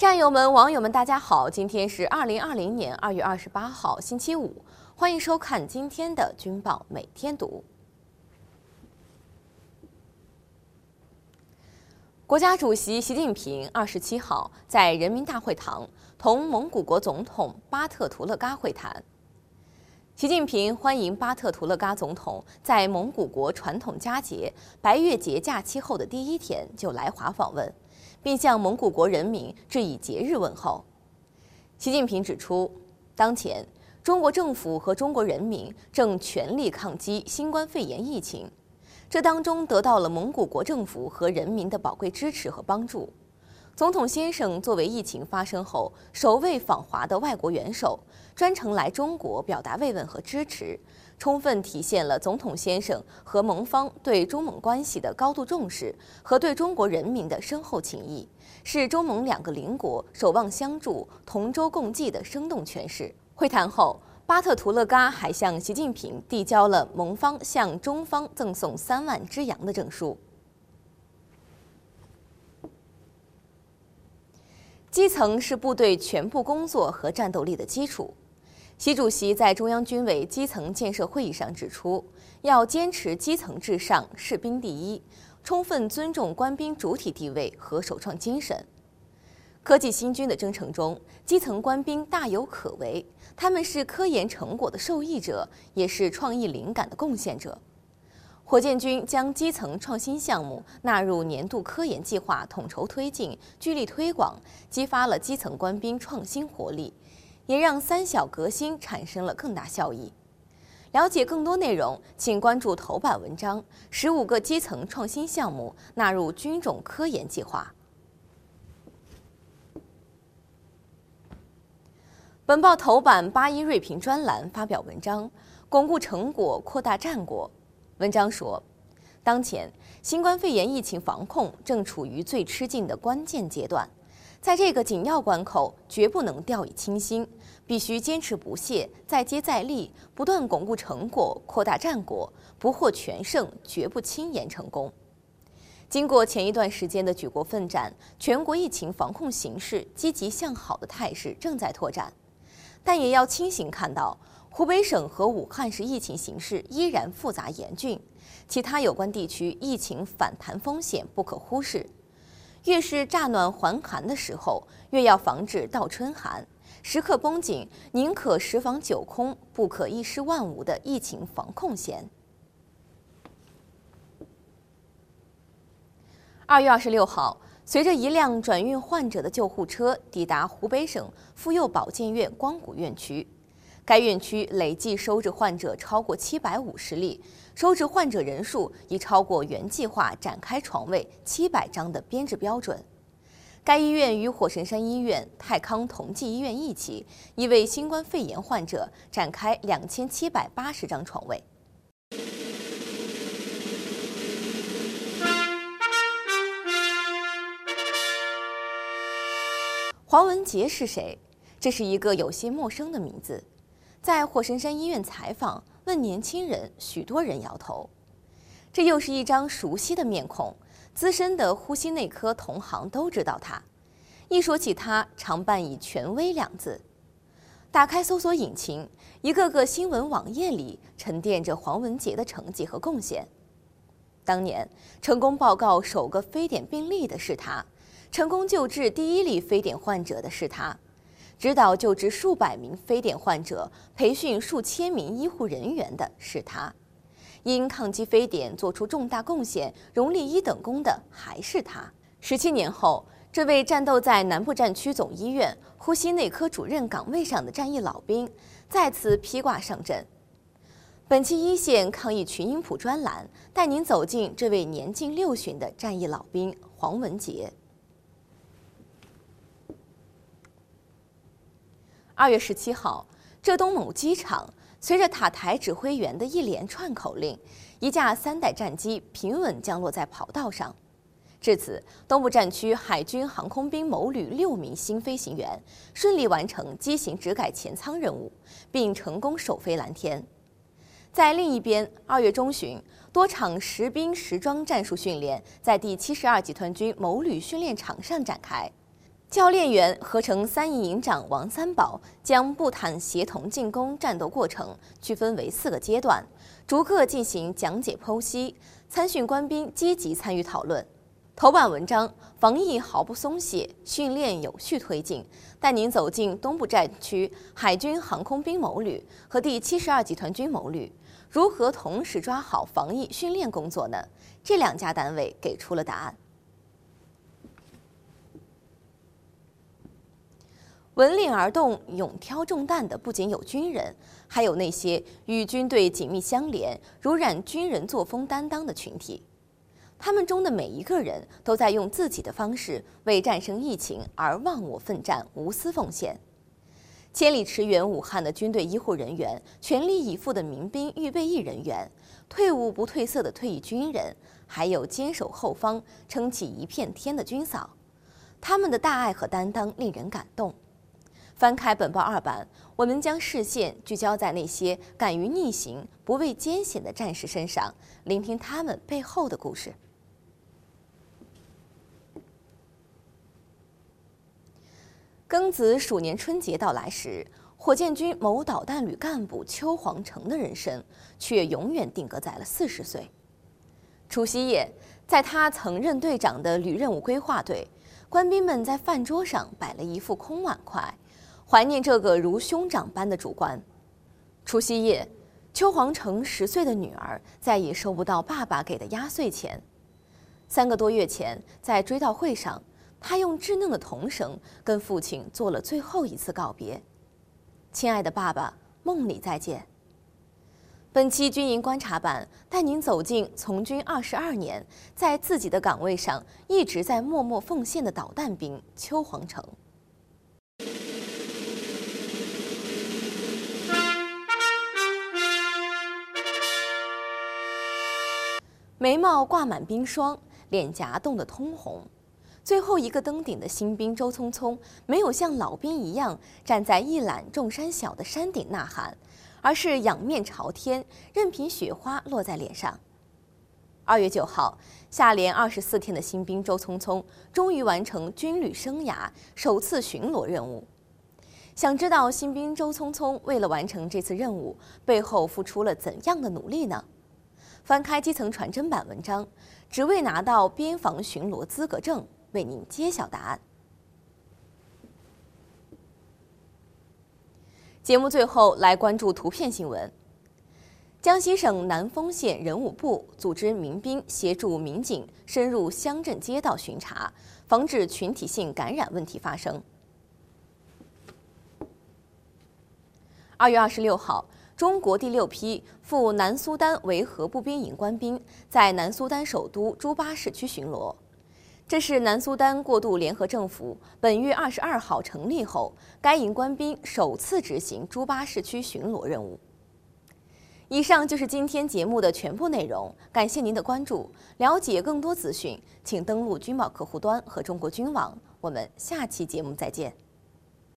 战友们、网友们，大家好！今天是2020年2月28号，星期五，欢迎收看今天的《军报每天读》。国家主席习近平27号在人民大会堂同蒙古国总统巴特图勒嘎会谈。习近平欢迎巴特图勒嘎总统在蒙古国传统佳节白月节假期后的第一天就来华访问，并向蒙古国人民致以节日问候。习近平指出，当前中国政府和中国人民正全力抗击新冠肺炎疫情，这当中得到了蒙古国政府和人民的宝贵支持和帮助。总统先生作为疫情发生后首位访华的外国元首，专程来中国表达慰问和支持，充分体现了总统先生和蒙方对中蒙关系的高度重视和对中国人民的深厚情谊，是中蒙两个邻国守望相助、同舟共济的生动诠释。会谈后，巴特图勒嘎还向习近平递交了蒙方向中方赠送3万只羊的证书。基层是部队全部工作和战斗力的基础。习主席在中央军委基层建设会议上指出，要坚持基层至上、士兵第一，充分尊重官兵主体地位和首创精神。科技新军的征程中，基层官兵大有可为，他们是科研成果的受益者，也是创意灵感的贡献者。火箭军将基层创新项目纳入年度科研计划，统筹推进，聚力推广，激发了基层官兵创新活力，也让3小革新产生了更大效益。了解更多内容，请关注头版文章：15个基层创新项目纳入军种科研计划。本报头版81锐评专栏发表文章：巩固成果，扩大战果。文章说，当前新冠肺炎疫情防控正处于最吃劲的关键阶段，在这个紧要关口，绝不能掉以轻心，必须坚持不懈，再接再厉，不断巩固成果，扩大战果，不获全胜，绝不轻言成功。经过前一段时间的举国奋战，全国疫情防控形势积极向好的态势正在拓展，但也要清醒看到，湖北省和武汉市疫情形势依然复杂严峻，其他有关地区疫情反弹风险不可忽视。越是乍暖还寒的时候，越要防止倒春寒，时刻绷紧宁可10防9空，不可一失万无的疫情防控线。2月26号，随着一辆转运患者的救护车抵达湖北省妇幼保健院光谷院区，该院区累计收治患者超过750例，收治患者人数已超过原计划展开床位700张的编制标准。该医院与火神山医院、泰康同济医院一起，已为新冠肺炎患者展开2780张床位。黄文杰是谁？这是一个有些陌生的名字。在火神山医院采访，问年轻人，许多人摇头。这又是一张熟悉的面孔，资深的呼吸内科同行都知道他。一说起他，常伴以权威2字。打开搜索引擎，一个个新闻网页里沉淀着黄文杰的成绩和贡献。当年成功报告首个非典病例的是他，成功救治第1例非典患者的是他，指导救治数百名非典患者、培训数千名医护人员的是他，因抗击非典做出重大贡献、荣立1等功的还是他。17年后，这位战斗在南部战区总医院呼吸内科主任岗位上的战役老兵，再次披挂上阵。本期一线抗疫群英谱专栏带您走进这位年近60的战役老兵黄文杰。2月17号，浙东某机场随着塔台指挥员的一连串口令，一架3代战机平稳降落在跑道上。至此，东部战区海军航空兵某旅6名新飞行员顺利完成机型直改前舱任务，并成功首飞蓝天。在另一边，2月中旬，多场实兵实装战术训练在第72集团军某旅训练场上展开。 教练员合成3营营长王三宝将步坦协同进攻战斗过程区分为4个阶段，逐个进行讲解剖析，参训官兵积极参与讨论。头版文章：防疫毫不松懈，训练有序推进，带您走进东部战区海军航空兵某旅和第72集团军某旅，如何同时抓好防疫训练工作呢？这2家单位给出了答案。闻令而动、勇挑重担的不仅有军人，还有那些与军队紧密相连、如染军人作风担当的群体。他们中的每一个人都在用自己的方式为战胜疫情而忘我奋战、无私奉献。千里驰援武汉的军队医护人员，全力以赴的民兵预备役人员，退伍不褪色的退役军人，还有坚守后方、撑起一片天的军嫂，他们的大爱和担当令人感动。翻开本报2版，我们将视线聚焦在那些敢于逆行、不畏艰险的战士身上，聆听他们背后的故事。庚子鼠年春节到来时，火箭军某导弹旅干部邱煌程的人生却永远定格在了40岁。除夕夜，在他曾任队长的旅任务规划队，官兵们在饭桌上摆了一副空碗筷，怀念这个如兄长般的主官。除夕夜，邱煌程10岁的女儿再也收不到爸爸给的压岁钱。3个多月前，在追悼会上，他用稚嫩的童声跟父亲做了最后一次告别：“亲爱的爸爸，梦里再见。”本期军营观察版带您走进从军22年，在自己的岗位上一直在默默奉献的导弹兵邱煌程。眉毛挂满冰霜，脸颊冻得通红。最后一个登顶的新兵周匆匆没有像老兵一样站在一览众山小的山顶呐喊，而是仰面朝天，任凭雪花落在脸上。2月9号，下连24天的新兵周匆匆终于完成军旅生涯首次巡逻任务。想知道新兵周匆匆为了完成这次任务背后付出了怎样的努力呢？翻开基层传真版文章，只为拿到边防巡逻资格证，为您揭晓答案。节目最后来关注图片新闻。江西省南丰县人武部组织民兵协助民警深入乡镇街道巡查，防止群体性感染问题发生。2月26号，中国第6批赴南苏丹维和步兵营官兵在南苏丹首都朱巴市区巡逻。这是南苏丹过渡联合政府本月22号成立后，该营官兵首次执行朱巴市区巡逻任务。以上就是今天节目的全部内容，感谢您的关注。了解更多资讯，请登录军报客户端和中国军网。我们下期节目再见。